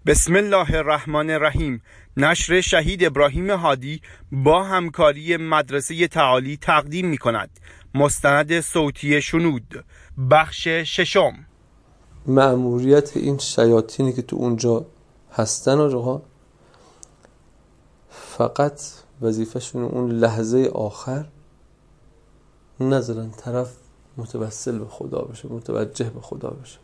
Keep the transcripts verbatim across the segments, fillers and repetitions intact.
بسم الله الرحمن الرحیم. نشر شهید ابراهیم هادی با همکاری مدرسه تعالی تقدیم می کند مستند صوتی شنود، بخش ششم. مأموریت این شیاطینی که تو اونجا هستن آقا، فقط وظیفه‌شون اون لحظه آخر نذارن طرف متوسل به خدا بشه، متوجه به خدا بشه.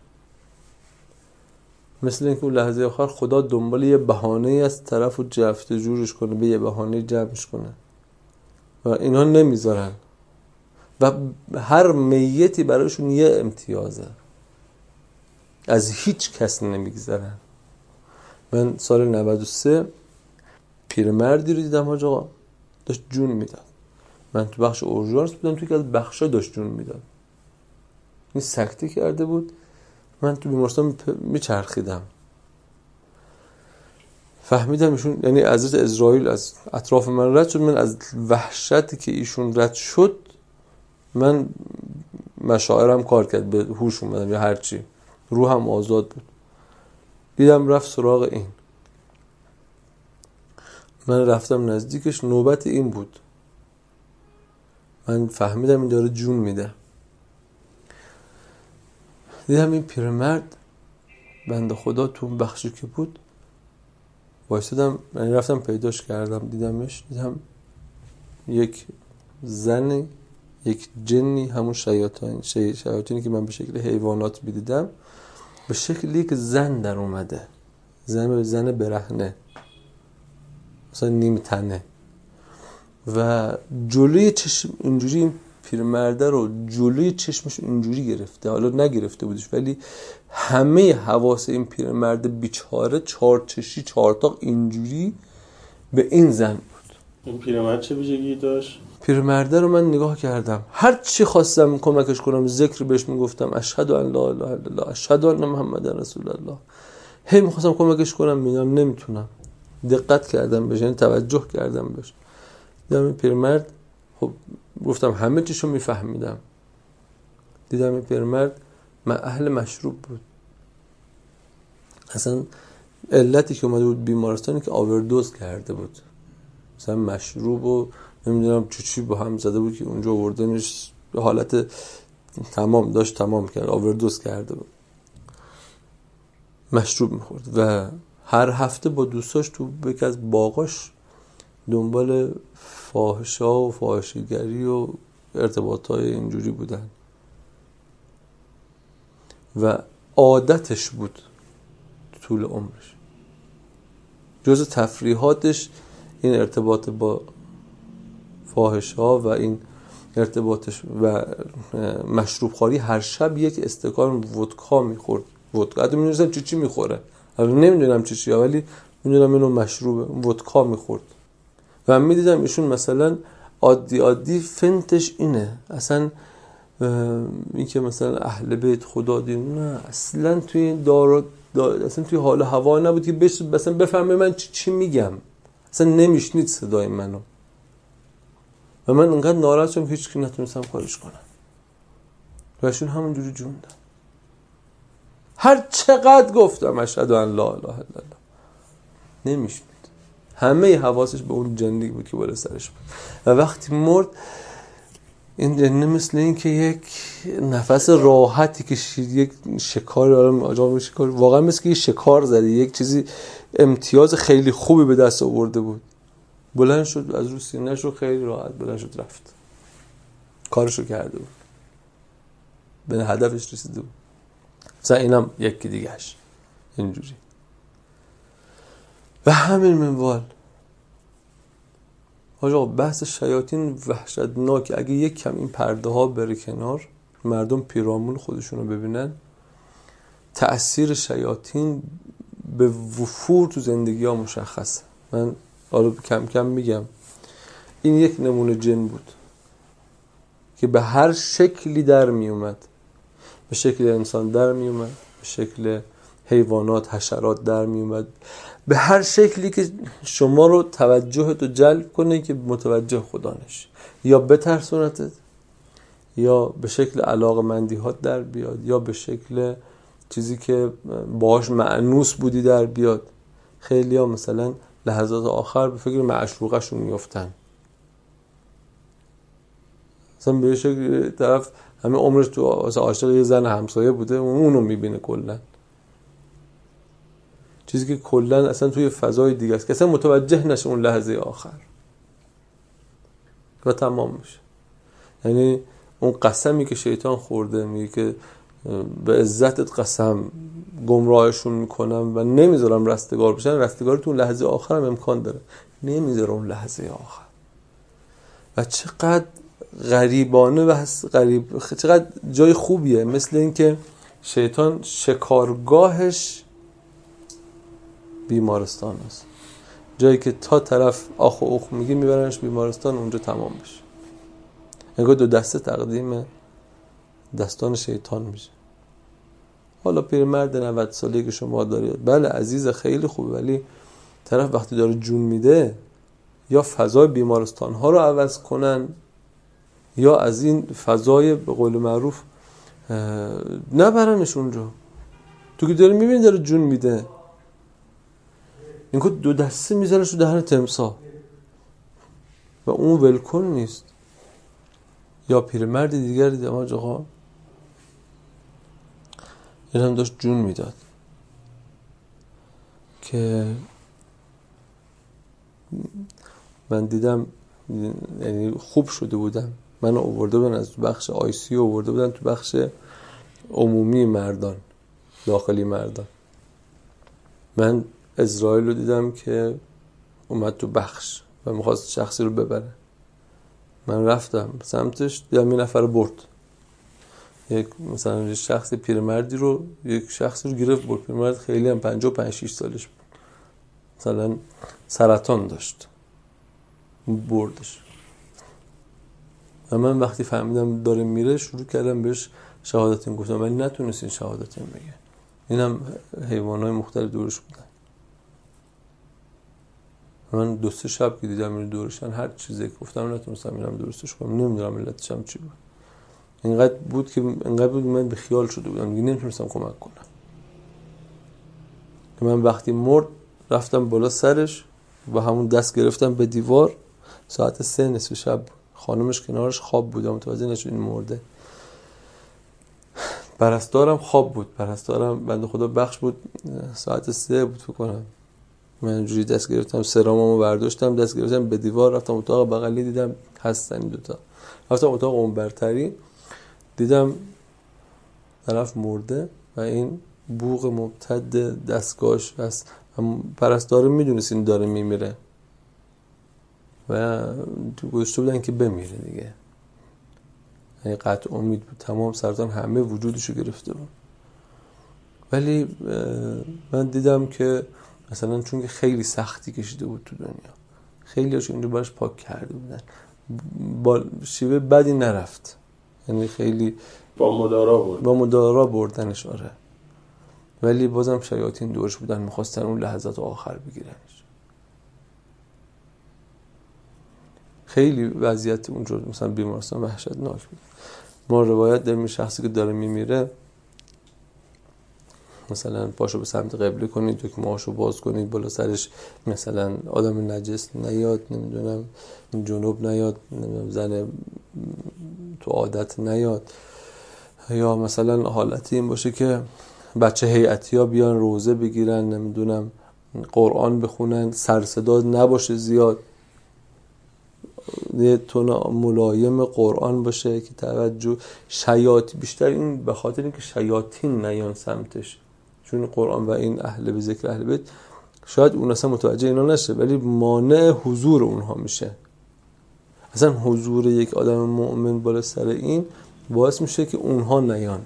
مثل اینکه اون لحظه آخر خدا دنبال یه بهانه‌ای از طرف و جفت جورش کنه، به یه بهانه جمعش کنه و اینا نمیذارن و هر میتی برایشون یه امتیازه، از هیچ کس نمیگذرن. من سال نود و سه پیرمردی رو دیدم حاج آقا داشت جون میداد. من تو بخش اورژانس بودم، توی که از بخشا داشت جون میداد. این سکته کرده بود، من تو بیمارستان میچرخیدم، فهمیدم ایشون یعنی حضرت عزرائیل از اطراف من رد شد. من از وحشتی که ایشون رد شد، من مشاعرم کار کرد، به هوش اومدم یا هرچی، روحم آزاد بود. دیدم رفت سراغ این، من رفتم نزدیکش، نوبت این بود. من فهمیدم این داره جون میده. دیدم این پیرمرد بنده خدا تو اون بخشی که بود وایسادم، من رفتم پیداش کردم، دیدمش، دیدم یک زن، یک جنی، همون شیاطین شیاطینی که من به شکل حیوانات میدیدم، به شکل یک زن در اومده، زن زن برهنه، مثلا نیم تنه، و جلوی چشم اینجوری این پیرمرده رو جلوی چشمش اینجوری گرفته. حالا نگرفته بودش ولی همه حواس این پیرمرد بیچاره چهار چشی چهارتاق اینجوری به این زن بود. این پیرمرد چه ویژگی داشت؟ پیرمرده رو من نگاه کردم، هر چی خواستم کمکش کنم ذکر بهش میگفتم، اشهد ان لا اله الا الله، اشهد ان محمد رسول الله. هی میخواستم کمکش کنم، میگم نمیتونم. دقت کردم بهش، یعنی توجه کردم بهش. دیدم این پیرمرد، خب گفتم همه چیشو میفهمیدم. دیدم این پیرمرد من اهل مشروب بود. اصلا علتی که اومده بود بیمارستانی که آوردوز کرده بود، مثلا مشروب و نمیدونم چی چی با هم زده بود که اونجا آوردنش به حالت تمام داشت تمام کرد، آوردوز کرده بود، مشروب میخورد و هر هفته با دوستاش تو یکی از باغاش دنبال فاحشا و فاحشه‌گری و ارتباطای اینجوری بودن و عادتش بود طول عمرش. جز تفریحاتش این ارتباط با فاحشا و این ارتباطش و مشروب خواری. هر شب یک استکان ودکا میخورد. ودکا حتی میدونستم چی چی میخوره، حالا نمیدونم چی چی ولی میدونم اینو مشروبه، ودکا میخورد. و میدیدم ایشون مثلا عادی عادی فنتش اینه، اصلا این که مثلا اهل بیت خدا دین، نه اصلا توی این دارو دار اصلا توی حال هوا نبود که بش مثلا بفهمه من چی, چی میگم، اصلا نمیشنید صدای منو و من انقدر ناراحت شدم هیچ کی نتونستم کارش کنم و ایشون همونجوری جون داد. هر چقدر گفتم اشهد ان لا اله الا الله نمیشنید، همه حواسش به اون جنی بود که بالا سرش بود. و وقتی مرد این جنی مثل این که یک نفس راحتی کشید، یک شکار آجام شکار، واقعا مثل که یک شکار زده، یک چیزی امتیاز خیلی خوبی به دست آورده بود. بلند شد از رو سینه‌ش رو خیلی راحت بلند شد رفت، کارشو کرده بود، به هدفش رسیده بود. مثلا اینم یکی دیگهش اینجوری. و همین منوال آقا بحث شیاطین وحشتناک. اگه یک کم این پرده ها بره کنار، مردم پیرامون خودشونو ببینن، تأثیر شیاطین به وفور تو زندگی ها مشخصه. من حالا کم کم میگم. این یک نمونه جن بود که به هر شکلی در میومد، به شکل انسان در میومد، به شکل حیوانات حشرات در میومد، به هر شکلی که شما رو توجهت رو جلب کنه که متوجه خدا نشی، یا بترسونتت، یا به شکل علاقمندیات در بیاد، یا به شکل چیزی که باهاش مأنوس بودی در بیاد. خیلی ها مثلا لحظات آخر به فکر معشوقشون میفتن، مثلا بهش طرف همه عمرش تو عاشق یه زن همسایه بوده اونو میبینه کلا، چیزی که کلا اصلا توی فضای دیگه است که اصلا متوجه نشه اون لحظه آخر و تمام میشه. یعنی اون قسمی که شیطان خورده میگه که به عزتت قسم گمراهشون میکنم و نمیذارم رستگار بشن، رستگار تو اون لحظه آخر هم امکان داره، نمیذاره اون لحظه آخر. و چقدر غریبانه و غریب، چقدر جای خوبیه، مثل این که شیطان شکارگاهش بیمارستان است، جایی که تا طرف آخ و اوخ میگه میبرنش بیمارستان، اونجا تمام بشه. انگار دو دسته تقدیم دستان شیطان میشه. حالا پیرمرد نود ساله که شما دارید، بله عزیز خیلی خوبه، ولی طرف وقتی داره جون میده یا فضای بیمارستان ها رو عوض کنن یا از این فضای به قول معروف نبرنش اونجا. تو که داری میبینی داره جون میده، این که دو دسته میذارش رو دهن تمساح و اون ولکن نیست. یا پیرمرد دیگری دیدم آقا این هم داشت جون میداد که من دیدم، یعنی خوب شده بودم، من آورده بودن از بخش آی سی آورده بودن تو بخش عمومی مردان، داخلی مردان. من اسرائیل رو دیدم که اومد تو بخش و میخواست شخصی رو ببره، من رفتم سمتش، دیدم این نفر برد، یک مثلا یک شخص پیرمردی رو یک شخصی رو گرفت برد. پیرمرد خیلی هم پنجاه و پنج شش سالش بود، مثلا سرطان داشت، بردش. و من وقتی فهمیدم داره میره شروع کردم بهش شهادتین گفتم، ولی نتونستین شهادتین بگه. اینم حیوانات مختلف دورش بودن. من دو سه شب که دیدم اینو دورشن، هر چیزی که گفتم نتونستم اینم درستش کنم، نمیدونم علتش هم چی بود. اینقدر بود که اینقدر بود من به خیال شده بودم دیگه نمیتونستم کمک کنم. که من وقتی مرد رفتم بالا سرش و همون دست گرفتم به دیوار. ساعت سه نصف شب خانمش کنارش خواب بود، متوجه نشد این مرده. پرستارم خواب بود، پرستارم بنده خدا بخش بود، ساعت سه بود فکر کنم. من اینجوری دست گرفتم سراممو برداشتم، دست گرفتم به دیوار، رفتم اتاق بغلی دیدم هستن این دوتا. رفتم اتاق اون برتری دیدم طرف مرده و این بوق مبتد دستگاهش هست. پرستاره میدونست این داره میمیره و گذاشته بودن که بمیره دیگه، یعنی قطع امید بود، تمام سرطان همه وجودشو گرفته بود. ولی من دیدم که مثلا چون که خیلی سختی کشیده بود تو دنیا، خیلی هاشو اینجا باش پاک کرده بودن، با شیوه بدی نرفت، یعنی خیلی با مدارا برد با مدارا بردنش. آره، ولی بازم شیاطین دورش بودن، میخواستن اون لحظات آخر بگیرنش. خیلی وضعیت اونجا مثلا بیمارستان وحشتناک بود. ما روایت داریم شخصی که داره میمیره مثلا پاشو به سمت قبله کنید، دکمه‌هاشو باز کنید، بالا سرش مثلا آدم نجس نیاد، نمیدونم جنوب نیاد، نمیدونم زن تو عادت نیاد، یا مثلا حالتی این باشه که بچه هیئتی‌ها بیان روزه بگیرن، نمیدونم قرآن بخونن، سر صدا نباشه زیاد، یه تون ملایم قرآن باشه که توجه شیاطین بیشتر، این به خاطر اینکه شیاطین نیان سمتش، چون قرآن و این اهل به ذکر اهل بیت شاید اون اصلا متوجه اینا نشه ولی مانع حضور اونها میشه. اصلا حضور یک آدم مؤمن بالا سر این باعث میشه که اونها نیان.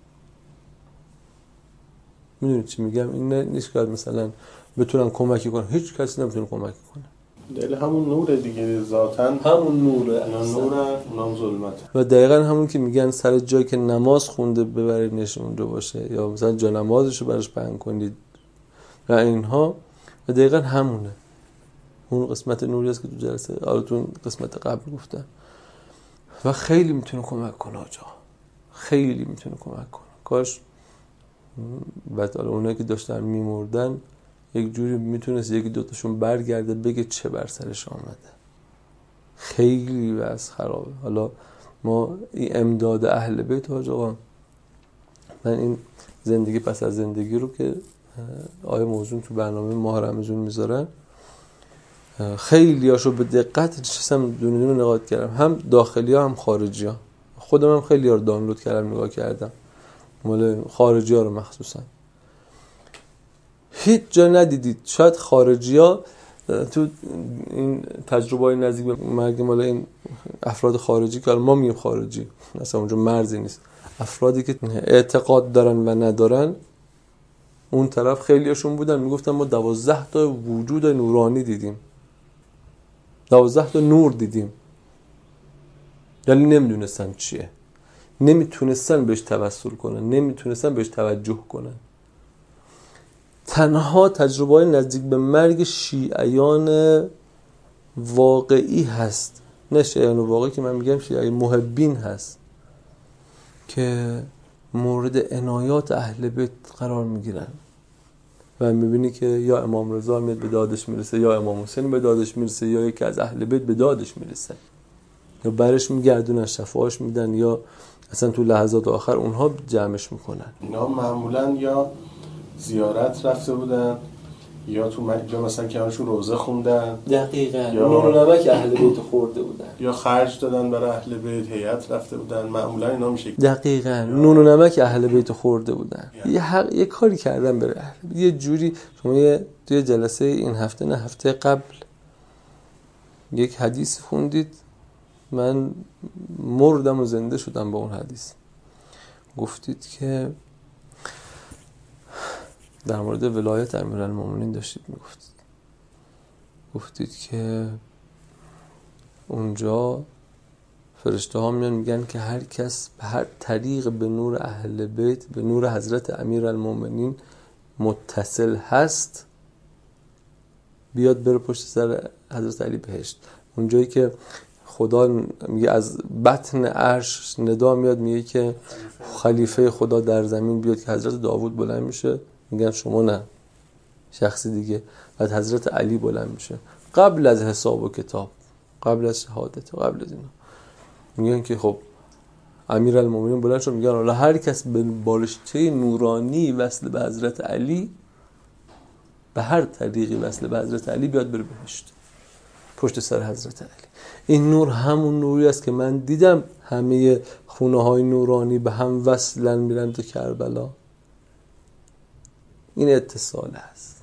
میدونید چی میگم؟ این نیست که مثلا بتونن کمکی کنن، هیچ کسی نمیتونه کمک کنه. دل همون نوره دیگه، ذاتاً همون نوره، اینا نوره، اونام ظلمت. و دقیقاً همون که میگن سر جایی که نماز خونده ببرینش اونجا باشه، یا مثلا جا نمازشو براش پهن کنید و اینها، و دقیقاً همونه. اون قسمت نوری است که تو جلسه آلتون قسمت قبل گفتم. و خیلی میتونه کمک کنه آجا، خیلی میتونه کمک کنه. کاش بعد اونایی که داشتن میمردن یک جوری میتونست یکی دوتاشون برگرده بگه چه بر سرش آمده. خیلی وضع خرابه. حالا ما این امداد اهل بیت حاج آقا، من این زندگی پس از زندگی رو که آیه موضوع تو برنامه ماه رمضان میذارن، خیلی هاشو به دقت نشستم دونه دونه نگاه کردم، هم داخلی ها هم خارجی ها. خودم هم خیلی ها رو دانلود کردم نگاه کردم، مال خارجی ها رو مخصوصا. هیچ جا ندیدید شاید خارجی ها تو این تجربه های نزدیک به مرگ مال این افراد خارجی که ما میگیم خارجی، اصلا اونجا مرزی نیست، افرادی که اعتقاد دارن و ندارن، اون طرف خیلی هاشون بودن میگفتن ما دوازده تا وجود نورانی دیدیم، دوازده تا نور دیدیم. یعنی نمیدونستن چیه، نمیتونستن بهش توسل کنن، نمیتونستن بهش توجه کنن. تنها تجربه های نزدیک به مرگ شیعیان واقعی هست، نه شیعیان واقعی که من میگم، شیعی محبین هست که مورد عنایات اهل بیت قرار میگیرن و میبینی که یا امام رضا میاد به دادش میرسه، یا امام حسین به دادش میرسه، یا یکی از اهل بیت به دادش میرسه، یا برش میگردونن شفاعش میدن، یا اصلا تو لحظات آخر اونها جمعش میکنن. اینا معمولا یا زیارت رفته بودن یا تو م... یا مثلا کنارشون روزه خوندن، دقیقاً یا نون و نمک اهل بیت خورده بودن، یا خرج دادن برای اهل بیت، هیئت رفته بودن. معمولا اینا میشه دقیقاً نون و نمک اهل بیت خورده بودن. یه حق... یه کاری کردن برای اهل بیت. یه جوری شما یه توی جلسه این هفته نه هفته قبل یک حدیث خوندید، من مردم و زنده شدم با اون حدیث. گفتید که در مورد ولایت امیرالمومنین داشتید میگفتید، گفتید که اونجا فرشته ها میان میگن که هر کس به هر طریق به نور اهل بیت، به نور حضرت امیرالمومنین متصل هست، بیاد بره پشت سر حضرت علی بهشت. اونجایی که خدا میگه از بطن عرش ندا میاد میگه که خلیفه خدا در زمین بیاد، که حضرت داوود بلند میشه میگن شما نه، شخصی دیگه. بعد حضرت علی بلند میشه قبل از حساب و کتاب، قبل از شهادت و قبل از اینا، میگن که خب امیرالمومنین بلند شد، میگن حالا هر کس به بالشته نورانی وصل به حضرت علی، به هر طریقی وصل به حضرت علی بیاد بره بهشت پشت سر حضرت علی. این نور همون نوری است که من دیدم همه خونه های نورانی به هم وصلن میرن تو کربلا. این اتصال است.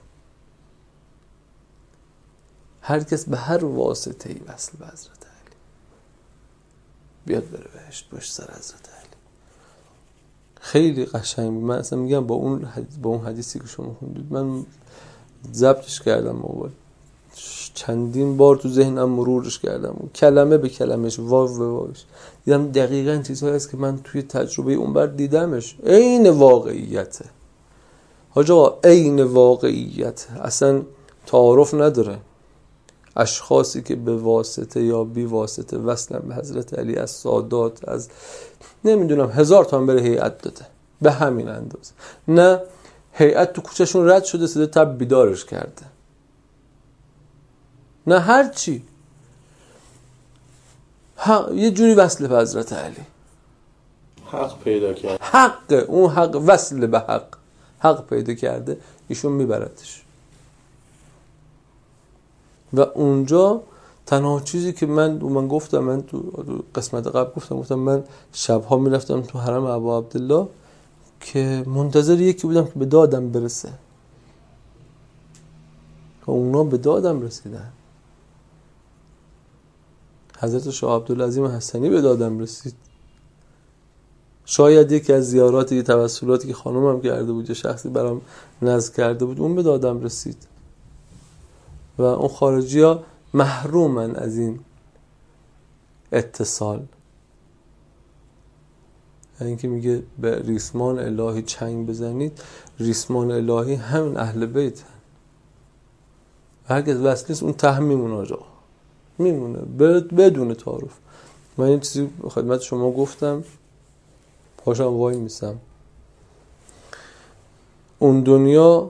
هر کس به هر واسطه ای وصل به حضرت علی بیاد بره بهشت پشت سر حضرت علی. خیلی قشنگ بود. من اصلا میگم با اون حدیث، با اون حدیثی که شما خوندید من ضبطش کردم موبایل، چندین بار تو ذهنم مرورش کردم، کلمه به کلمش، واو به واوش، دیدم دقیقاً چیزهایی است که من توی تجربه اون بر دیدمش. عین واقعیته حاج آقا، عین واقعیت، اصلا تعارف نداره. اشخاصی که به واسطه یا بی واسطه وصلن به حضرت علی، از سادات، از نمیدونم هزار تا بره هیئت داده به همین اندازه، نه هیئت تو کوچهشون رد شده صدا تب بیدارش کرده، نه هر چی، حق یه جوری وصل به حضرت علی، حق پیدا کرد، حق اون حق وصل به حق، حق پیدا کرده، ایشون میبردش. و اونجا تنها چیزی که من من گفتم، من تو قسمت قبل گفتم گفتم من شبها میرفتم تو حرم ابا عبدالله که منتظر یکی بودم که به دادم برسه، و اونا به دادم رسیدن. حضرت شاه عبدالعظیم حسنی به دادم رسید. شاید یکی از زیاراتی، توسلاتی که خانومم کرده بود، شخصی برام نذر کرده بود، اون به دادم رسید. و اون خارجی ها محرومن از این اتصال. یعنی که میگه به ریسمان الهی چنگ بزنید، ریسمان الهی همین اهل بیت هن. هرگز وصل نیست، اون ته میمونه آجا، میمونه بدون تعارف. من این چیزی خدمت شما گفتم، پاشم وای میسم. اون دنیا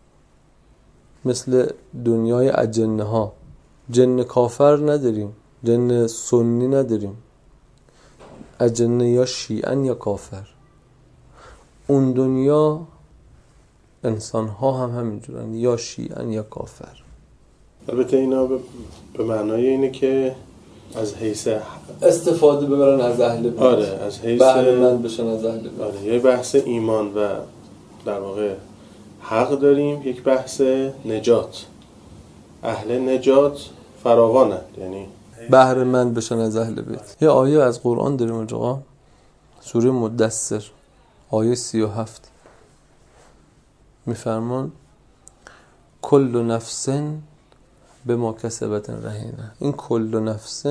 مثل دنیای اجنه ها، جن کافر نداریم، جن سنی نداریم، اجنه یا شیعن یا کافر. اون دنیا انسان ها هم همینجورن، یا شیعن یا کافر. البته اینا به معنای اینه که از حیث استفاده ببرن از اهل بیت. آره از حیث بهره مند بشن از اهل بیت. آره یه بحث ایمان و در واقع حق داریم، یک بحث نجات. اهل نجات فراوانه، یعنی بهره مند بشن از اهل بیت. یه آیه از قرآن داریم اونجا، سوره مدثر آیه سی و هفت میفرمان کل نفس بما کسبت رهینه. این کل نفس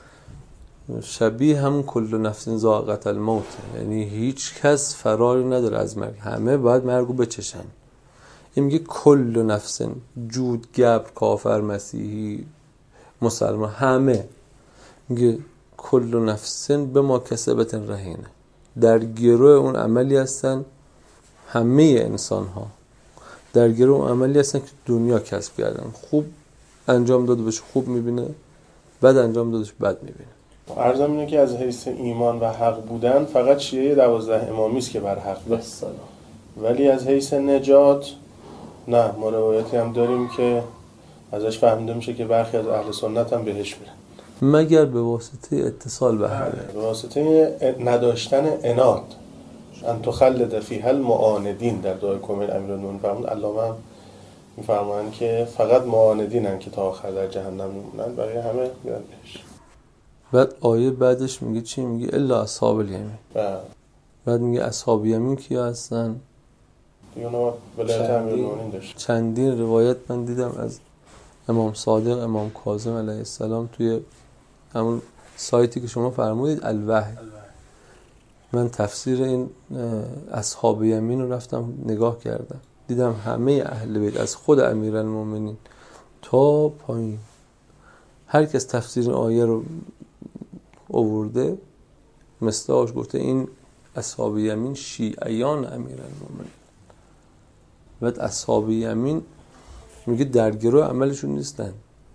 شبیه هم کل نفس ذائقة الموت، یعنی هیچ کس فراری نداره از مرگ، همه باید مرگو بچشن. این میگه کل نفس، جود، گبر، کافر، مسیحی، مسلمان، همه میگه کل نفس بما کسبت رهینه، در گروه اون عملی هستن. همه انسان ها در گروه اون عملی هستن که دنیا کسب کردن. خوب انجام داده باشه خوب میبینه، بد انجام داده باشه بد میبینه. عرضم اینه که از حیث ایمان و حق بودن فقط شیعه دوازده امامی است که بر حق بس، ولی از حیث نجات نه. ما روایتی هم داریم که ازش فهمیده میشه که برخی از اهل سنت هم بهش میرن، مگر به واسطه اتصال به هم، به واسطه نداشتن عناد. ان تخلد فیها المعاندین در دعای کمیل امیرالمومنین فرمود. علامه هم میفرمایند که فقط معاندینن که تا آخر در جهنم میمونن، بقیه همه میرن بهش. بعد آیه بعدش میگه چی؟ میگه الا اصحاب الیمین. بعد میگه اصحاب یمین کیا هستن؟ دیگه اونا ولایت امیرالمومنین داشت. چندین روایت من دیدم از امام صادق، امام کاظم علیه السلام توی همون سایتی که شما فرمودید الوحی. من تفسیر این اصحاب یمین رو رفتم نگاه کردم، دیدم همه اهل بیت از خود امیرالمومنین تا پایین هر کس تفسیر این آیه رو آورده مثلاش گفته این اصحاب یمین شیعیان امیرالمومنین. بعد اصحاب یمین میگه در گروه عملشون نیستن،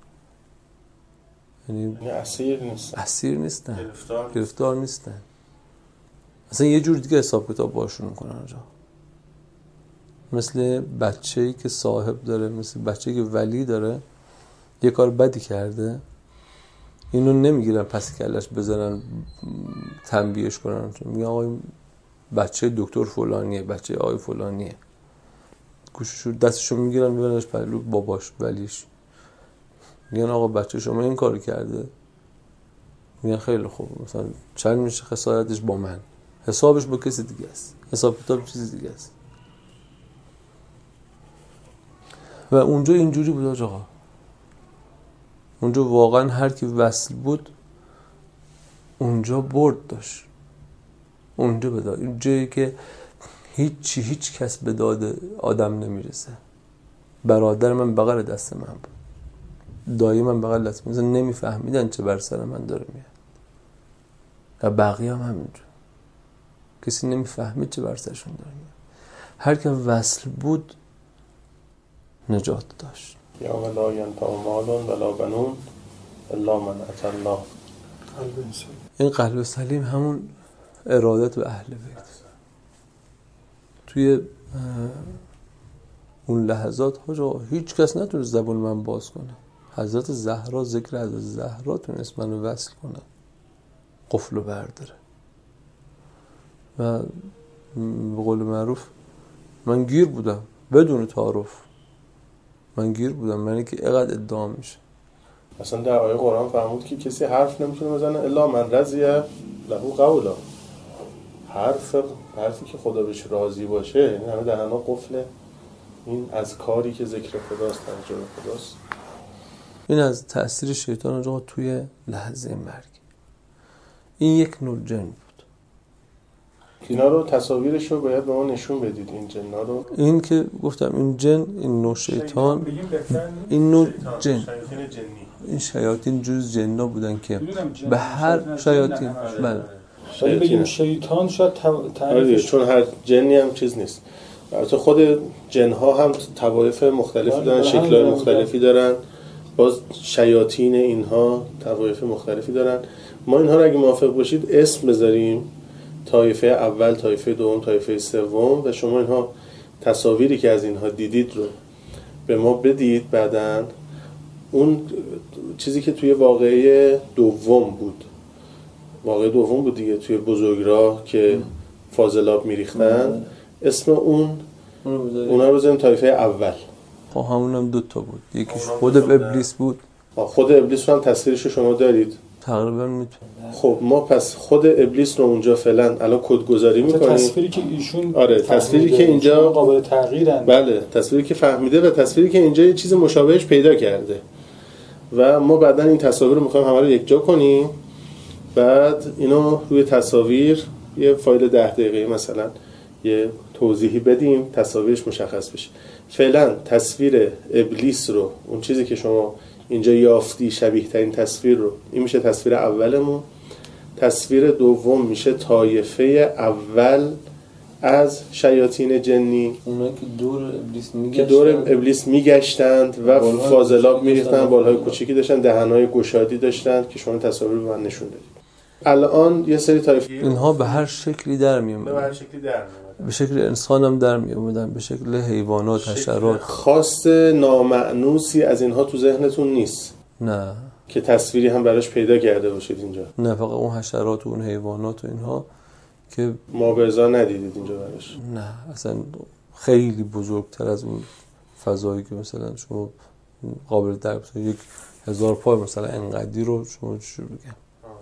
یعنی اسیر نیستن، اسیر نیستن، گرفتار, گرفتار نیستن. اصلا یه جور دیگه حساب کتاب باشون میکنن آنجا، مثل بچه‌ای که صاحب داره، مثل بچه‌ای که ولی داره، یه کار بدی کرده، اینو نمیگیرن پس کلش بزنن تنبیهش کنن، میگن آقا بچه دکتر فلانیه، بچه آقای فلانیه، گوششو دستشو میگیرن میبرنش پلو باباش ولیش، میگن آقا بچه شما این کارو کرده، میگن خیلی خوب، مثلا چند میشه خسارتش با من، حسابش با کسی دیگه است، حساب کتاب چیزی دیگه است. و اونجا اینجوری بود آقا، اونجا واقعا هر کی وصل بود اونجا برد داشت، اونجا به داد، اون جایی که هیچی هیچ کس به داد آدم نمیرسه. برادر من بغل دست من بود، دایی من بغل دست من، نمیفهمیدن چه بر سر من داره میاد. و بقیه هم همینجور، کسی نمیفهمید چه بر سرشون داره میاد. هر کی وصل بود نجات داشت. یا ولا ینفع مال ولا بنون الا من اتى الله. این قلب سلیم همون ارادت به اهل بیت. توی اون لحظات ها هیچ کس نتونست زبون من باز کنه. حضرت زهرا، ذکر حضرت زهرا تونست منو وصل کنه، قفلو برداره. و به قول معروف من گیر بودم بدون تعارف، من گیر بودم، من اینکه اینقدر ادعا میشه. مثلا در آیه قرآن فرمود که کسی حرف نمیتونه بزنه الا من رضی له قولا. حرف حرفی که خدا بهش راضی باشه، یعنی همه دهنا قفله. این از کاری که ذکر خداست، توجه به خداست. این از تأثیر شیطان اونجا توی لحظه مرگ. این یک نوع جن بود. اینا رو تصاویرش رو باید به ما نشون بدید، این جن‌ها رو. این که گفتم این جن، این نوع شیطان، این نوع جن، این شیاطین جز جن‌ها بودن که به هر شیاطین، بله ولی بگیم شیطان شاید تعریفش، چون هر جنی هم چیز نیست. البته خود جنها هم طوایف مختلفی دارن، شکل‌های مختلفی دارن، باز شیاطین اینها طوایف مختلفی دارن. ما اینها رو اگه موافق باشید اسم بذاریم، طایفه اول، طایفه دوم، طایفه سوم، و شما اینها تصاویری که از اینها دیدید رو به ما بدید. بعداً اون چیزی که توی واقعه دوم بود، واقعه دوم بود دیگه، توی بزرگراه که فاضلاب میریختن، اسم اون اونا رو بذاریم طایفه اول. خب همونم دو تا بود، یکیش خود ابلیس بود. خود ابلیس رو هم تصویرش شما دارید؟ تقریبا میتونم. خب ما پس خود ابلیس رو اونجا فعلا الان کدگذاری میکنیم. تصویری که ایشون آره تصویری که اینجا قابل تغییرن. بله تصویری که فهمیده و تصویری که اینجا یه چیز مشابهش پیدا کرده و ما بعدا این تصاویر رو میخوایم همه رو یکجا کنیم. بعد اینو روی تصاویر یه فایل ده دقیقه‌ای مثلا یه توضیحی بدیم، تصاویرش مشخص بشه. فعلا تصویر ابلیس رو، اون چیزی که شما اینجا یافتی شبیه ترین تصویر رو، این میشه تصویر اولمون. تصویر دوم میشه طایفه اول از شیاطین جنی، اونا که دور ابلیس میگشتند، که دور ابلیس میگشتند و فاضلاب میریختن، بالهای کوچیکی داشتن، دهنهای گشادی داشتن که شما تصاویر به من نشون دادید. الان یه سری طایفه اینها به هر شکلی در میومدن، به هر شکلی در میومدن، به شکل انسان هم در میومدن، به شکل حیوانات، حشرات. خاص نامأنوسی از اینها تو ذهنتون نیست؟ نه که تصویری هم براش پیدا کرده باشید اینجا؟ نه، فقط اون حشرات و اون حیوانات و اینها که مابعضا ندیدید اینجا براش؟ نه اصلا خیلی بزرگتر از اون فضایی که مثلا شما قابل درک کنید. یک هزار پای مثلا انقدی رو شما چجور بگم.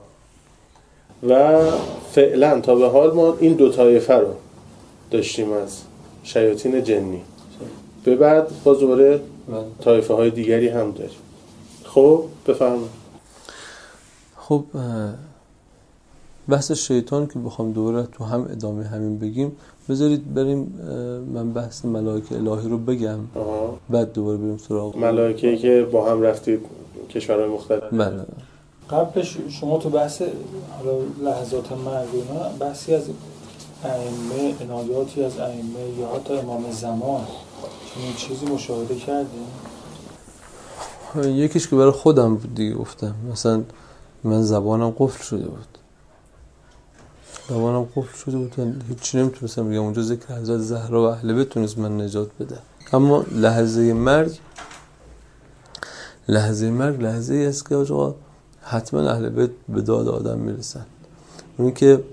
و فعلا تا به حال ما این دو طایفه رو داشتیم از شیاطین جنی، به بعد باز دوباره طایفه های دیگری هم داریم. خب بفرمایید. خب بحث شیطان که بخوام دوباره تو هم ادامه همین بگیم، بذارید بریم من بحث ملائکه الهی رو بگم. آها. بعد دوباره بریم سراغ ملائکه‌ای که با هم رفتید کشورهای مختلف. بله. قبلش شما تو بحث حالا لحظات مرگ اینا بحثی از ائمه، عنایاتی از ائمه یا حتی امام زمان چنین چیزی مشاهده کردیم؟ یکیش که برای خودم بود دیگه، گفتم مثلا من زبانم قفل شده بود زبانم قفل شده بود هیچی نمیتونستم بگم. اونجا ذکر حضرت زهرا و اهل بیت تونست من نجات بده. اما لحظه مرگ، لحظه مرگ لحظه ای است که آقا حتما اهل بیت به داد آدم میرسن. اون که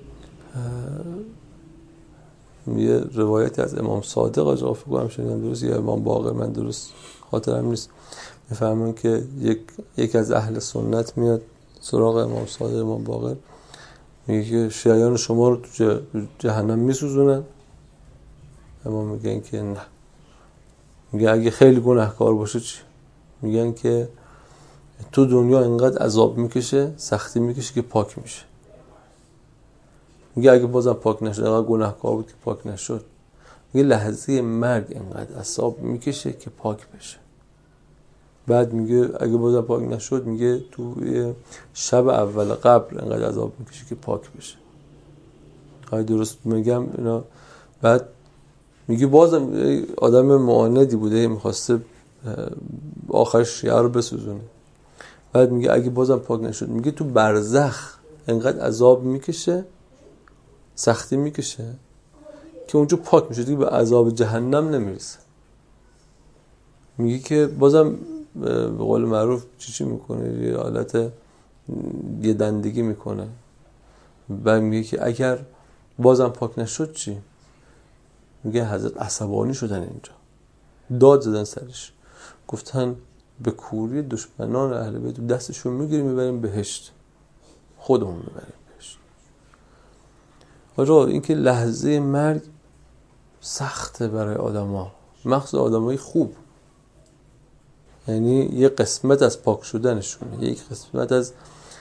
یه روایتی از امام صادق آقا فکر کنم شنیدم، درست یا امام باقر، من درست خاطرم نیست، میفرمون که یک یک از اهل سنت میاد سراغ امام صادق امام باقر، میگه که شیعیان شما رو تو جهنم میسوزونن. امام میگن که نه. میگه اگه خیلی گناهکار باشه چی؟ میگن که تو دنیا اینقدر عذاب میکشه، سختی میکشه که پاک میشه. میگه اگه بازم پاک نشد، اینقدر گناهکار بود که پاک نشد. میگه لحظه مرگ اینقدر عذاب میکشه که پاک بشه. بعد میگه اگه بازم پاک نشد، میگه تو شب اول قبر اینقدر عذاب میکشه که پاک بشه. های درست میگم اینا؟ بعد میگه بازم آدم معاندی بوده، میخواسته آخرش شیعه رو بسوزونه. بعد میگه اگه بازم پاک نشد، میگه تو برزخ اینقدر عذاب میکشه، سختی میکشه که اونجا پاک میشه، دیگه به عذاب جهنم نمیرسه. میگه که بازم به قول معروف چی چی میکنه، یه حالت یه دندگی میکنه. بعد میگه که اگر بازم پاک نشد چی؟ میگه حضرت عصبانی شدن، اینجا داد زدن سرش، گفتن به کوری دشمنان اهل بیت دستشون میگیریم میبریم بهشت، خودمون میبریم بهشت. آجا این که لحظه مرگ سخته برای آدما، مخصوصا آدمای خوب. یعنی یه قسمت از پاک شدنشونه، یک قسمت از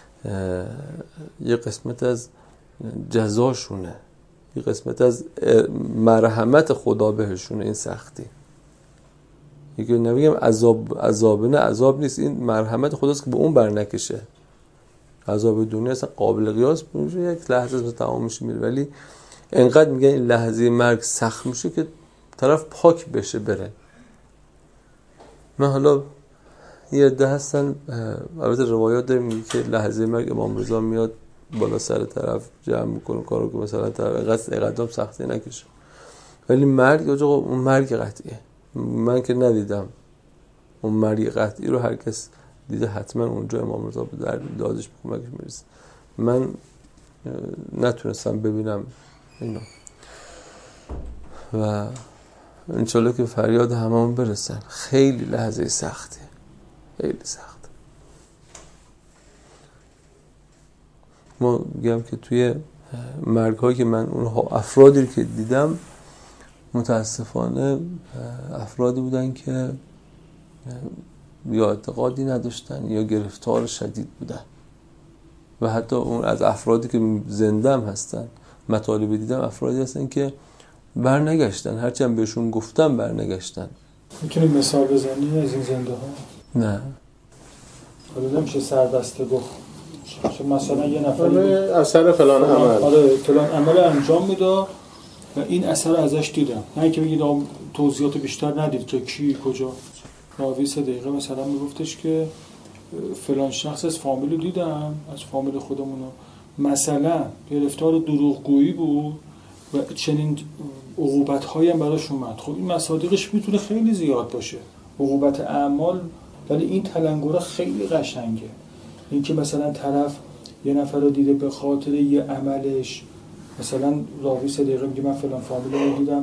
یه قسمت از جزاشونه، یه قسمت از مرحمت خدا بهشونه این سختی. یکی نمیگم عذاب، عذاب نه عذاب نیست، این مرحمت خداست که به اون بر نکشه. عذاب دنیا اصلا قابل قیاس میشه، یک لحظه از تمام میشه میره، ولی انقدر میگن این لحظه مرگ سخت میشه که طرف پاک بشه بره. من حالا یه عده هستن، البته روایات داره میگه که لحظه مرگ امام رضا میاد بالا سر طرف جمع میکنه کارو که مثلا طرف قصد اقدام سختی نکشه، ولی مرگ آقا اون مرگ قطعیه. من که ندیدم اون مرگ قطعی رو، هر کس دیده حتما اونجا امام رضا به درد دادش به کمکش میرسه. من نتونستم ببینم اینو و انشالله که فریاد هممون برسن. خیلی لحظه سخته، خیلی سخت. ما میگم که توی مرگ هایی که من اونها افرادی که دیدم متاسفانه افرادی بودن که یا اعتقادی نداشتن یا گرفتار شدید بودن و حتی اون از افرادی که زنده هم هستن مطالبی دیدم افرادی هستن که بر نگشتن، هرچند بهشون گفتم بر نگشتن. میتونی مثال بزنی از این زنده ها؟ نه حالا نمیشه سربسته گفت مثلا یه نفری اثر فلان عمل، آره فلان عمل انجام میده و این اثر ازش دیدم، نه اینکه بگید توضیحات بیشتر ندید که کی کجا. راوی سه دقیقه مثلا میگفتش که فلان شخص از فامیل رو دیدم، از فامیل خودمونو مثلا گرفتار دروغگویی بود و چنین عقوبت‌هایی هم براش اومد. خب این مصادیقش میتونه خیلی زیاد باشه، عقوبت اعمال، ولی این تلنگرها خیلی قشنگه. اینکه مثلا طرف یه نفر رو دیده به خاطر یه عملش، مثلا راوی سه دقیقه میگه من فلان فامیل رو دیدم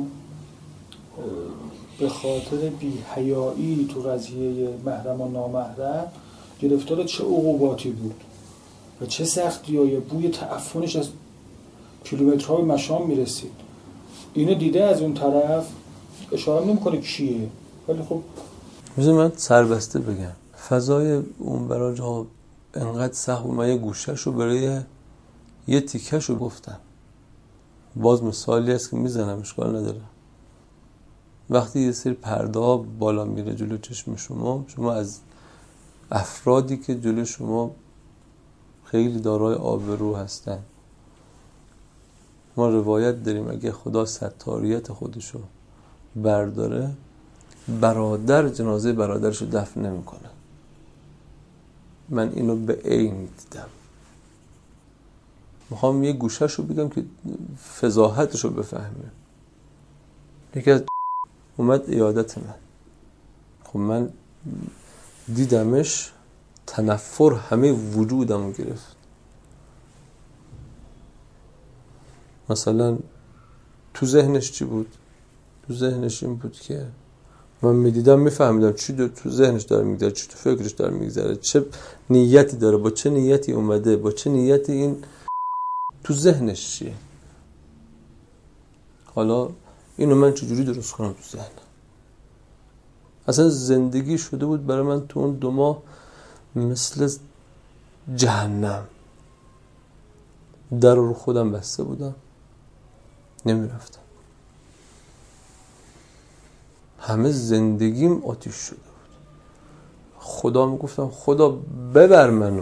به خاطر بی‌حیایی تو قضیه محرم و نامحرم گرفتار چه عقوباتی بود و چه سختی‌های بوی تعفنش از کیلومترها به مشام میرسید. اینو دیده از اون طرف، اشاره نمی‌کنه کیه، ولی خب مثلا من سربسته بگم فضای اون برای جا انقدر سخت بود. من یه گوشه‌ش رو برای یه تیکش رو گفتم، باز مثالی هست که میزنم اشکال نداره. وقتی یه سری پرده ها بالا میره جلو چشم شما، شما از افرادی که جلو شما خیلی دارای آبرو هستن، ما روایت داریم اگه خدا ستاریت خودشو برداره برادر جنازه برادرشو دفن نمیکنه. من اینو به عین دیدم. میخوام یه گوشه‌شو بگم که فضاحتشو بفهمه. یکی از اومد عیادت من، خب من دیدمش، تنفر همه وجودمو گرفت. مثلا تو ذهنش چی بود؟ تو ذهنش این بود که من میدیدم میفهمیدم چی دو تو ذهنش داره میگذره، چی تو فکرش داره میگذره، چه نیتی داره، با چه نیتی اومده، با چه نیتی این تو ذهنش چیه. حالا اینو من چجوری درست کنم تو ذهنم؟ اصلا زندگی شده بود برای من تو اون دو ماه مثل جهنم. در رو خودم بسته بودم، نمیرفتم. همه زندگیم آتیش شده بود. خدا میگفتم خدا ببر منو،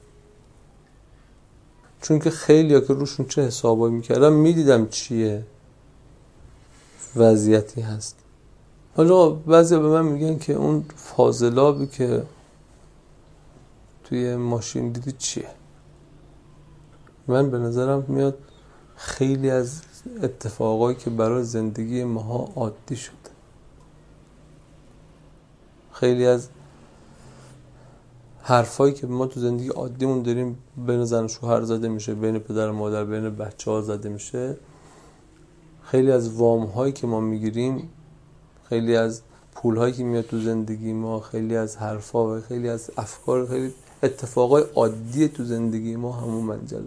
چون که خیلی ها که روشون چه حسابایی میکردم میدیدم چیه وضعیتی هست. حالا بعضی به من میگن که اون فاضلابی که توی ماشین دیدی چیه؟ من به نظرم میاد خیلی از اتفاقایی که برای زندگی ماها عادی شده، خیلی از حرفایی که ما تو زندگی عادیمون داریم، بین زن و شوهر زده میشه، بین پدر و مادر، بین بچه ها زده میشه، خیلی از وام هایی که ما میگیریم، خیلی از پول هایی که میاد تو زندگی ما، خیلی از حرفا و خیلی از افکار، خیلی اتفاقای عادی تو زندگی ما همون منجلا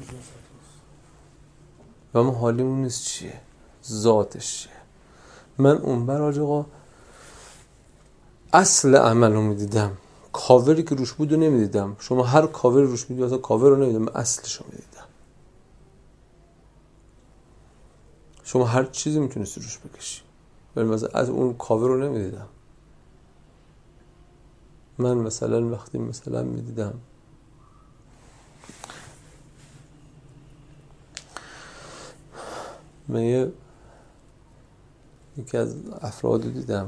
و ما حالیمون نیست چیه، ذاتش چیه. من اون بر آقا اصل عمل رو میدیدم، کاوری که روش بود رو نمیدیدم. شما هر کاوری روش میدید، اصلا کاور رو نمیدیدم، من اصلش رو میدیدم. شما هر چیزی میتونستی روش بکشی، ولی مثلا از اون کاور رو نمیدیدم. من مثلا وقتی مثلا میدیدم من یه یکی از افراد دیدم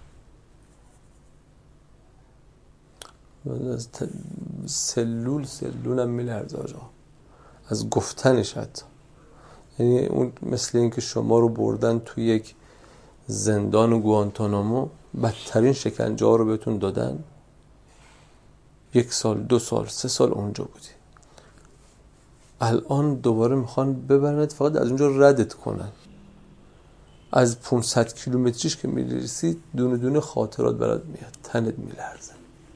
از سلول سلولم میلرزه آجا از گفتنش حتی. یعنی اون مثل این که شما رو بردن توی یک زندان گوانتانامو، بدترین شکنجه ها رو بهتون دادن، یک سال دو سال سه سال اونجا بودی، الان دوباره میخوان ببرنت فقط از اونجا ردت کنن. از پانصد کیلومتریش که میرسی دونه دونه خاطرات برات میاد، تنت میلرزه،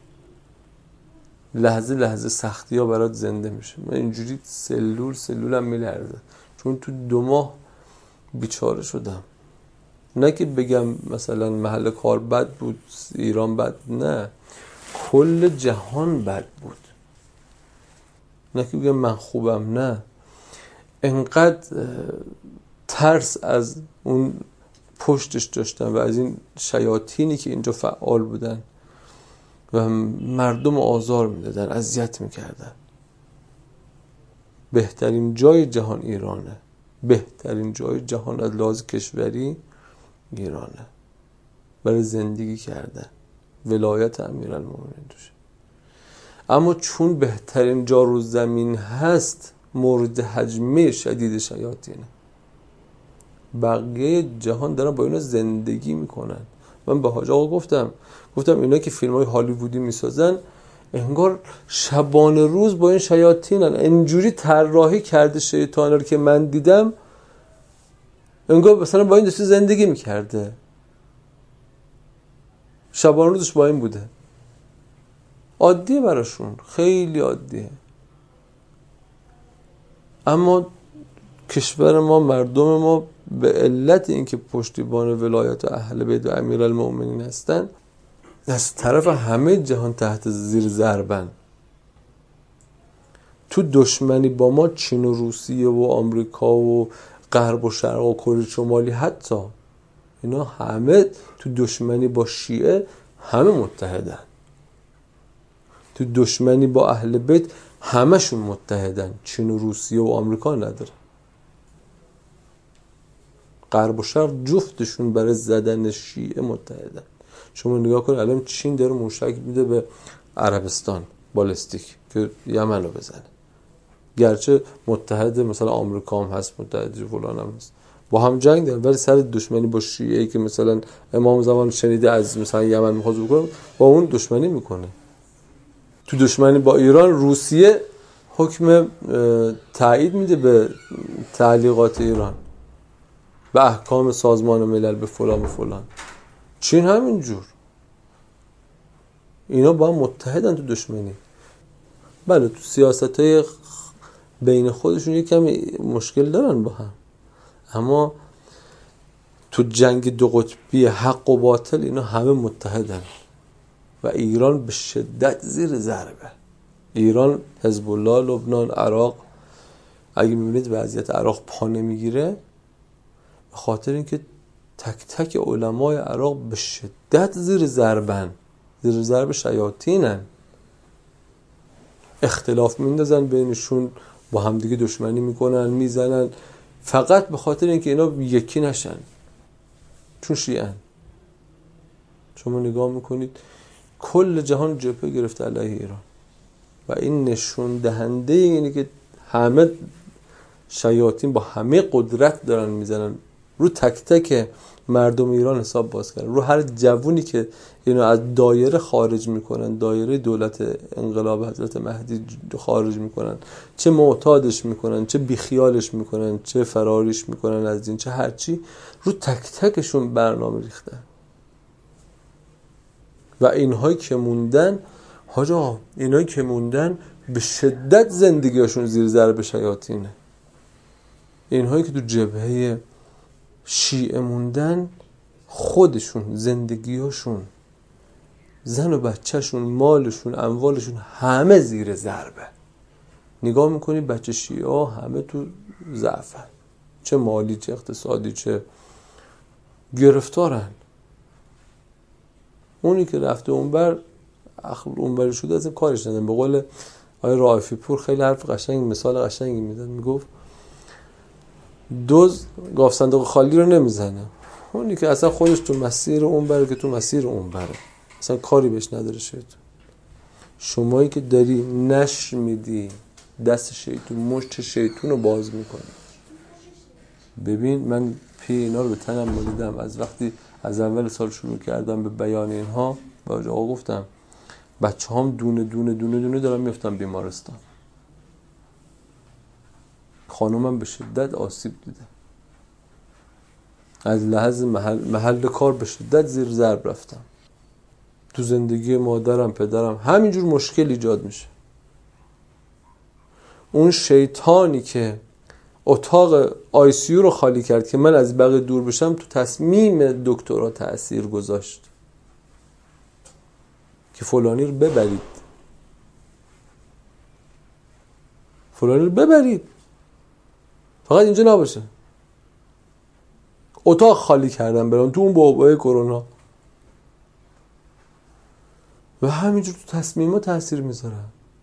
لحظه لحظه سختی ها برات زنده میشه. من اینجوری سلول سلولم میلرزه چون تو دو ماه بیچاره شدم. نه که بگم مثلا محل کار بد بود، ایران بد، نه، کل جهان بد بود. نه که بگم من خوبم، نه، انقدر ترس از اون پشتش داشتم و از این شیاطینی که اینجا فعال بودن و مردم آزار میدادن، اذیت میکردن. بهترین جای جهان ایرانه، بهترین جای جهان از لحاظ کشوری ایرانه برای زندگی کردن، ولایت امیرالمومنین توشه. اما چون بهترین جا رو زمین هست مورد هجمه شدید شیاطینه، بقیه جهان دارن با اینا زندگی میکنن. من به حاج آقا گفتم گفتم اینا که فیلم های هالیوودی میسازن انگار شبانه روز با این شیاطینن. اینجوری طراحی کرده شیطان رو که من دیدم، انگار مثلا با این داشته زندگی میکرده، شبانه روزش با این بوده. عادیه براشون، خیلی عادیه. اما کشور ما، مردم ما به علت اینکه پشتیبان ولایت اهل بیت و امیرالمومنین هستن، از طرف همه جهان تحت زیر ضربن. تو دشمنی با ما چین و روسیه و آمریکا و غرب و شرق و کره شمالی، حتی اینا همه تو دشمنی با شیعه همه متحدن. تو دشمنی با اهل بیت همشون متحدن، چین و روسیه و آمریکا نداره. غرب و شرق جفتشون برای زدن شیعه متحدن. شما نگاه کنید الان چین داره موشک میده به عربستان بالستیک که یمن رو بزنه، گرچه متحد مثلا آمریکا هم هست، متحد فلان هم هست، با هم جنگ دارن، ولی سر دشمنی با شیعه که مثلا امام زمان شنیده از مثلا یمن میخواد بکنه، با اون دشمنی میکنه. تو دشمنی با ایران روسیه حکم تایید میده به تعلیقات ایران، به احکام سازمان ملل، به فلان و فلان. چین همینجور، اینا با هم متحدن تو دشمنی. بله تو سیاست های بین خودشون یک کمی مشکل دارن با هم، اما تو جنگ دو قطبی حق و باطل اینا همه متحدن و ایران به شدت زیر ضربه. ایران، حزب الله، لبنان، عراق، اگه میبینید وضعیت عراق پا نمیگیره به خاطر اینکه تک تک علمای عراق به شدت زیر ضربن، زیر ضرب شیاطینن، اختلاف میندازن بینشون، با همدیگه دشمنی میکنن، میزنن، فقط به خاطر اینکه اینا یکی نشن، چون شیعن. شما نگاه میکنید کل جهان جبهه گرفته علیه ایران و این نشون دهنده اینه که همه شیاطین با همه قدرت دارن میزنن رو تک تک مردم ایران حساب باز کردن، رو هر جوونی که اینو از دایره خارج میکنن، دایره دولت انقلاب حضرت مهدی خارج میکنن، چه معتادش میکنن، چه بیخیالش میکنن، چه فراریش میکنن از دین، چه هرچی، رو تک تکشون برنامه ریختن. و اینهایی که موندن، حاجا اینهایی که موندن به شدت زندگیشون زیر ضرب شیاطینه. اینهایی که تو جبهه شیعه موندن، خودشون، زندگیاشون، زن و بچهشون، مالشون، اموالشون همه زیر ضربه. نگاه میکنی بچه شیعه ها همه تو ضعفن، چه مالی، چه اقتصادی، چه گرفتارن. اونی که رفته اونبر اونبر شده از این کارش ندن. به قول آقای رائفی پور خیلی حرف قشنگ، مثال قشنگی میداد، میگفت دوز گاف صندوق خالی رو نمیزنه، اونی که اصلا خودش تو مسیر اون بره که تو مسیر اون بره، اصلا کاری بهش نداره شیطان. شمایی که داری نشر میدی دست شیطون، مشت شیطون رو باز میکنی. ببین من پی اینا رو به تنم مالیدم از وقتی از اول سال شروع کردم به بیان اینها. با آقا گفتم بچه هم دونه دونه دونه دونه دارم میفتم بیمارستان. خانومم به شدت آسیب دیده، از لحاظ محل, محل کار به شدت زیر ضرب رفتم. تو زندگی مادرم پدرم همینجور مشکل ایجاد میشه. اون شیطانی که اتاق آی سی یو رو خالی کرد که من از بقیه دور بشم، تو تصمیم دکترها تأثیر گذاشت که فلانی رو ببرید، فلانی رو ببرید، فقط اینجا نباشه. اتاق خالی کردن برام تو اون بابای کرونا و همینجور تو تصمیم‌ها تأثیر میذاره.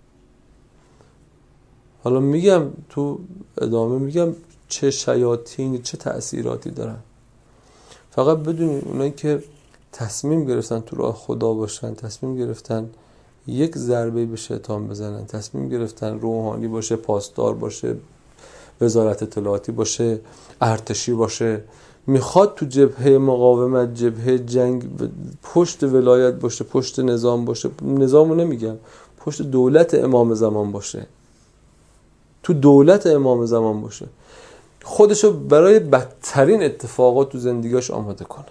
حالا میگم تو ادامه میگم چه شیاطینی چه تأثیراتی دارن. فقط بدونید اونایی که تصمیم گرفتن تو راه خدا باشن، تصمیم گرفتن یک ضربه به شیطان بزنن، تصمیم گرفتن روحانی باشه، پاسدار باشه، وزارت اطلاعاتی باشه، ارتشی باشه، میخواد تو جبهه مقاومت، جبهه جنگ، پشت ولایت باشه، پشت نظام باشه، نظامو نمیگم، پشت دولت امام زمان باشه، تو دولت امام زمان باشه، خودشو برای بدترین اتفاقات تو زندگیش آماده کنه.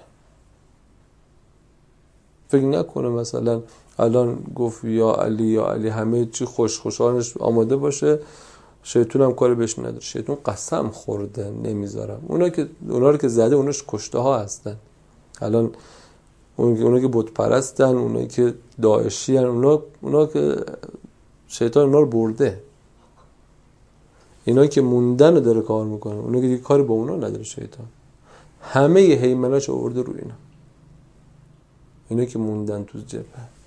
فکر نکنه مثلا الان گفت یا علی یا علی همه چی خوش خوشانش آماده باشه، شیطون هم کاری بهش نداره. شیطون قسم خورده نمیذارم. اونا که اونا رو که زده اوناش کشته ها هستن. الان اونا که بت پرستن، اونا که داعشی ان، اونا اونا که شیطان اونا رو برده. اینا که موندن رو داره کار میکنه، اونا که کاری با اونا نداره شیطان. همه ی هیمناش آورده رو اینا. اینا که موندن تو جبهه.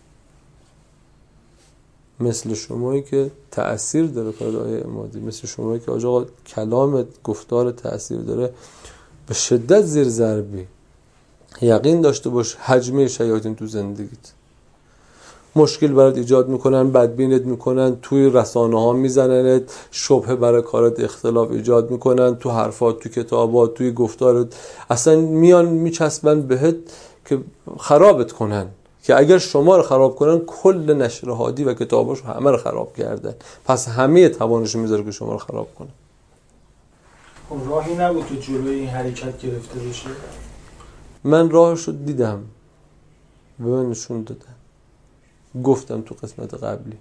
مثل شمایی که تأثیر داره کار آیه امادی، مثل شمایی که آقا کلام گفتار تأثیر داره، به شدت زیر ضربی یقین داشته باش حجمه شیاطین تو زندگیت مشکل برات ایجاد میکنن، بدبینت میکنن، توی رسانه ها میزننت، شبهه برای کارت اختلاف ایجاد میکنن، تو حرفات، تو کتابات، توی گفتارت، اصلا میان میچسبن بهت که خرابت کنن، که اگر شما رو خراب کنن کل نشر هادی و کتاباش همه رو خراب کردن، پس همه توانش میذاره که شما رو خراب کنه. راهی نبود تو جلوی این حرکت گرفته بشه؟ من راهشو دیدم، به من نشون دادن. گفتم تو قسمت قبلی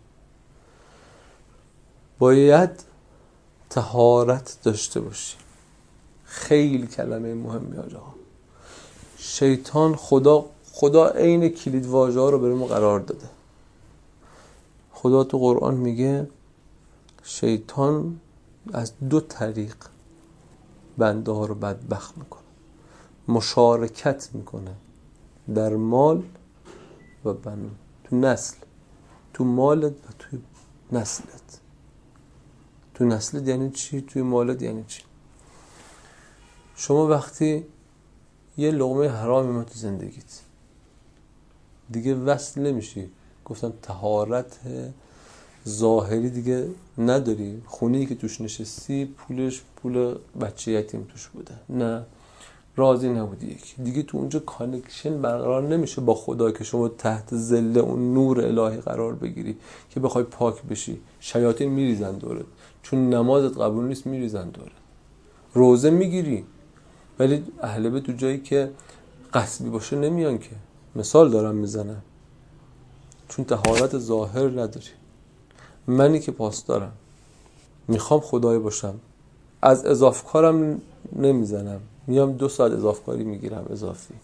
باید طهارت داشته باشی. خیلی کلمه مهمی آقا. شیطان خدا خدا عین کلید واژه ها رو برامون قرار داده. خدا تو قرآن میگه شیطان از دو طریق بنده ها رو بدبخت میکنه. مشارکت میکنه در مال و بنون، تو نسل، تو مالت و تو نسلت. تو نسلت یعنی چی؟ توی مالت یعنی چی؟ شما وقتی یه لقمه حرامی ما تو زندگیت دیگه وصل نمیشی، گفتم طهارت ظاهری دیگه نداری، خونه‌ای که توش نشستی پولش پول بچه یتیم توش بوده، نه راضی نبودی، یکی دیگه تو اونجا کانکشن برقرار نمیشه با خدا که شما تحت ظل اون نور الهی قرار بگیری که بخوای پاک بشی. شیاطین میریزن دورت، چون نمازت قبول نیست میریزن دورت. روزه میگیری ولی اهل بیت تو جایی که غصبی باشه نمیان که، مثال دارم میزنم، چون طهارت ظاهر نداری. منی که پاسدارم میخوام خدای باشم، از اضافه کارم نمیزنم، میام دو ساعت اضافه کاری میگیرم اضافی.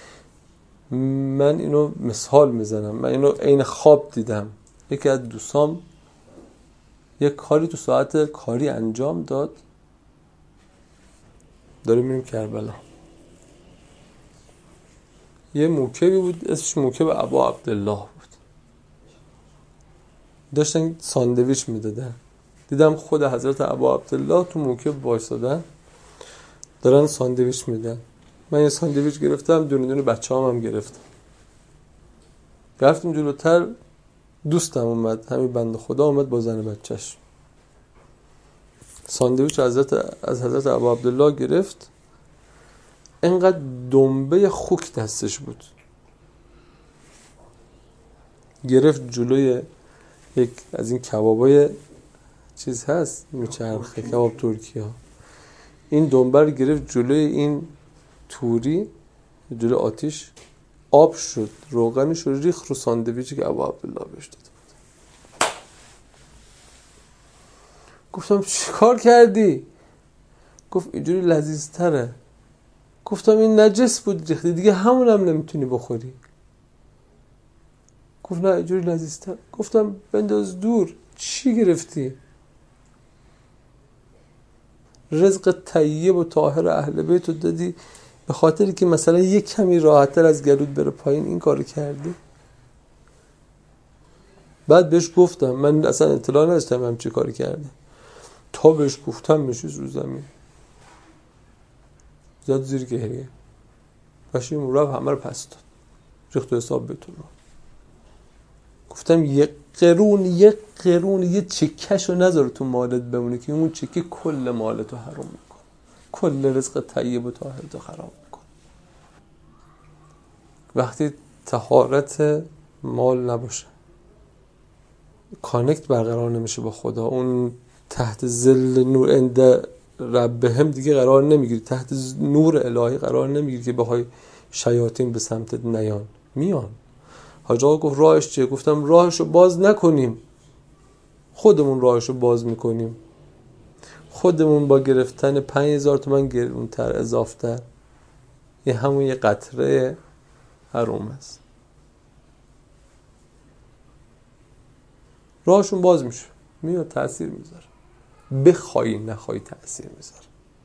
من اینو مثال میزنم، من اینو عین خواب دیدم. یکی از دوستام یک کاری تو ساعت کاری انجام داد، داریم میریم کربلا. یه موکبی بود اسمش موکب ابا عبدالله بود، داشتن ساندویچ میدادن. دیدم خود حضرت ابا عبدالله تو موکب وایسادن دارن ساندویچ میدن. من یه ساندویچ گرفتم، دونه دونه بچه هم, هم گرفتم. رفتیم جلوتر، دوستم اومد، همین بنده خدا اومد با زن بچهش. ساندویچ از حضرت از حضرت ابا عبدالله گرفت، اینقدر دنبه خوک دستش بود، گرفت جلوی یک از این کبابای چیز هست میچرخه، کباب ترکی ها، این دنبه رو گرفت جلوی این توری، جلوی آتیش، آب شد، روغنش رو ریخ رو ساندویچی که ابا عبدالله بهش داده بود. گفتم چی کار کردی؟ گفت اینجوری لذیذتره. گفتم این نجس بود ریختی دیگه، همون هم نمیتونی بخوری. گفت نه اینجوری لذیذتر. گفتم بنداز دور، چی گرفتی؟ رزق طیب و طاهر اهل بیت رو دادی به خاطری که مثلا یک کمی راحت‌تر از گلوت بره پایین، این کارو کردی؟ بعد بهش گفتم، من اصلا اطلاع نداشتم هم چی کاری کرده، تا بهش گفتم نشست رو زمین زد زیر گریه، باشیم رفت همه رو پس داد، ریخت و حساب بیت الله. گفتم یک قرون یک قرون یه چکش رو نذار تو مالت بمونه که اون چکه کل مالت رو حرام میکن، کل رزق طیب و طاهر رو خراب میکن. وقتی طهارت مال نباشه، کانکت برقرار نمیشه با خدا، اون تحت ظل نور اند ربهم دیگه قرار نمیگیری، تحت نور الهی قرار نمیگیری که بخوای شیاطین به سمتت نیان. میان. حاج آقا گفت راهش چیه؟ گفتم راهشو باز نکنیم، خودمون راهشو باز میکنیم. خودمون با گرفتن پنج هزار تومن گرونتر اضافتر، یه همون یه قطره حرام است، راهشون باز میشه، میاد تأثیر میذاره، بخوای نخوای تأثیر میذاره.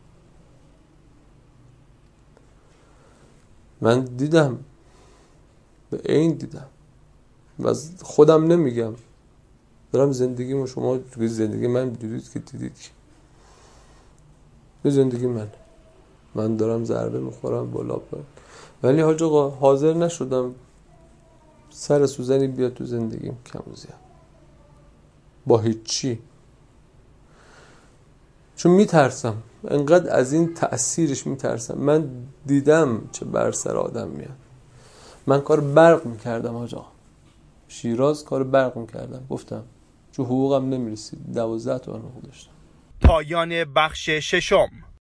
من دیدم، به عین دیدم و از خودم نمیگم، دارم زندگیمو، شما زندگی من دیدید که دیدید که به زندگی من من دارم ضربه میخورم بالا پایین، ولی حاج آقا حاضر نشدم سر سوزنی بیاد تو زندگیم کم و زیاد با هیچی، چون میترسم، انقدر از این تأثیرش میترسم. من دیدم چه بر سر آدم میاد. من کار برق میکردم حاج آقا، شیراز کار برق میکردم، گفتم چون حقوقم نمیرسید، دوازده تومن حقوق داشتم. پایان بخش ششم.